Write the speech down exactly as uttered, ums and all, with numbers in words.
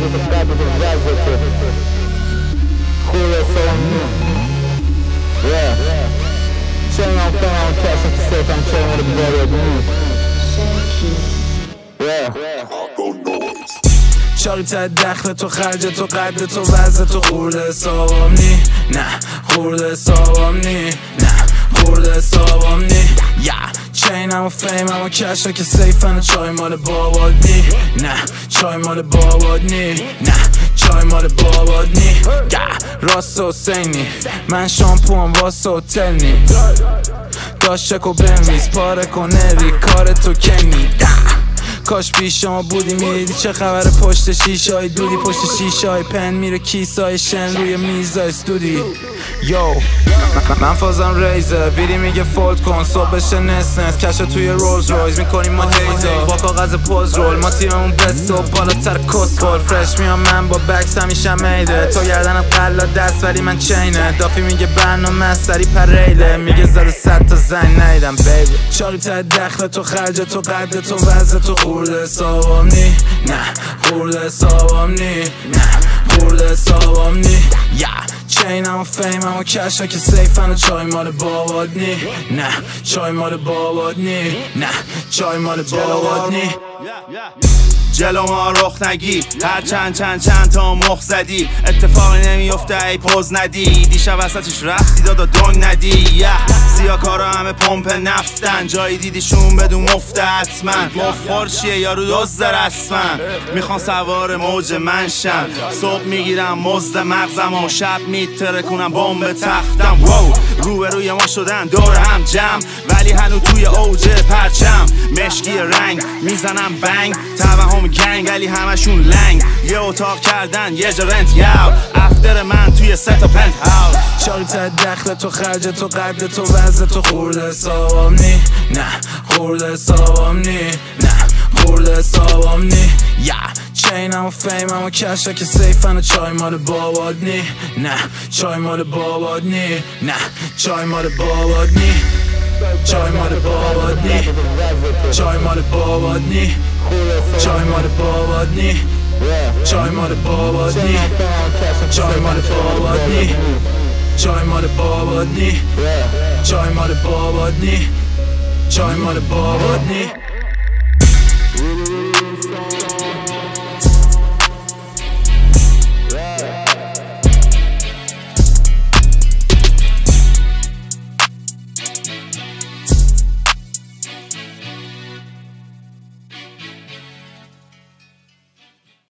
تو قد تو وزه تو خوره سامنی چه من کنم کشم که سیفم چه ما رو بیدارد نی چاری تا دخل تو خرج تو قد تو وزه تو خورده حسابم نی نه خورده حسابم نی نه خورده حسابم نی یا چینم و فیمم و کشا که سیفن و چای مال باباد نی نه چای مال باباد نی نه چای مال باباد نی راست حسینی من شامپوام واسه هتل نی داشت چکو بنویس پاره کنه ری کار تو کنی کاش پیش شما بودی میدی چه خبر پشت شیشه های دودی پشت شیشه های پن میره کیسای شن روی میزای استودی یو من فازم ریزر بیری میگه فولد کن صبح بشه نس نس کش توی رولز رویز میکنیم ما هیزا با کاغذ پوز رول ما تیممون بست و بالاتر کسکل فرش میام من با بکس همیشه میده تو گردنم قلا دست ولی من چینه دافی میگه برنامه سری پریله میگه زده صد تا زنگ نیدم بیبی چاری تا دخل تو خرج تو قد تو وزه تو خورده حسابم نی نه خورده حسابم نی نه خورده حسابم نی یا چینم و فیمم و کشا که سیفن و چای مال باباد نی نه چای مال باباد نی نه چای مال باباد نی جلو ما رخ نگی هر چند چند چند تا مخ زدی اتفاقی نمیفته ای پوز ندی دیشب وسطش رفتی دادا دنگ ندی yeah. سیاکارا همه پمپ نفتن جایی دیدیشون بدون مفته حتما مفخور چیه یارو دزد رسما میخوان سوار موج منشن صبح میگیرم مزد مغزم و شب میتره کنم بمب تختم wow. روبروی ما شدن دور هم جمع ولی هنو توی اوج پرچم مشکی رنگ میزنم بنگ توهم گنگ علی همشون لنگ یه اتاق کردن یه جا رنت یاو افتر من توی سه تا پنت هاوس چاری تا دخل تو خرج تو قد تو وزه تو خورده حسابم نی نه خورده حسابم نی نه خورده حسابم نی یا چینم و فیمم و کشا که سیفن و چای مال باباد نی نه چای مال باباد نی نه چای مال باباد نی چای مال باباد نی چای مال باباد نی چای مال باباد نی چای مال باباد نی چای مال باباد نی چای مال باباد نی چای مال باباد نی چای مال باباد نی